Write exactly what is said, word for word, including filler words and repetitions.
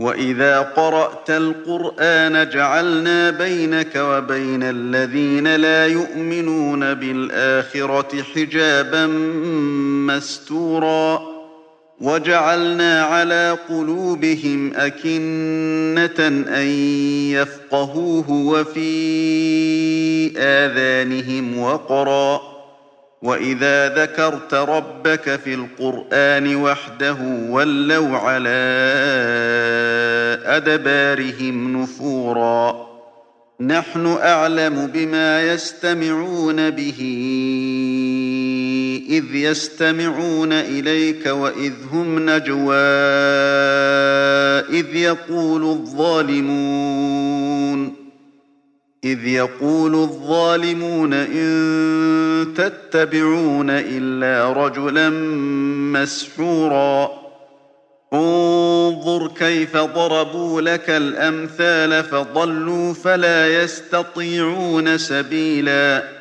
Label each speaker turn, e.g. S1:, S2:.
S1: وَإِذَا قَرَأْتَ الْقُرْآنَ جَعَلْنَا بَيْنَكَ وَبَيْنَ الَّذِينَ لَا يُؤْمِنُونَ بِالْآخِرَةِ حِجَابًا مَّسْتُورًا وَجَعَلْنَا عَلَىٰ قُلُوبِهِمْ أَكِنَّةً أَن يَفْقَهُوهُ وَفِي آذَانِهِمْ وَقْرًا ۚ وَإِذَا ذَكَرْتَ رَبَّكَ فِي الْقُرْآنِ وَحْدَهُ وَلَّوْا عَلَىٰ أَدْبَارِهِمْ نُفُورًا نَّحْنُ أَعْلَمُ بِمَا يَسْتَمِعُونَ بِهِ إِذْ يَسْتَمِعُونَ إِلَيْكَ وَإِذْ هُمْ نَجْوَىٰ إِذْ يَقُولُ الظَّالِمُونَ إذ يقول الظالمون إن تتبعون إلا رجلا مسحورا انظر كيف ضربوا لك الأمثال فضلوا فلا يستطيعون سبيلا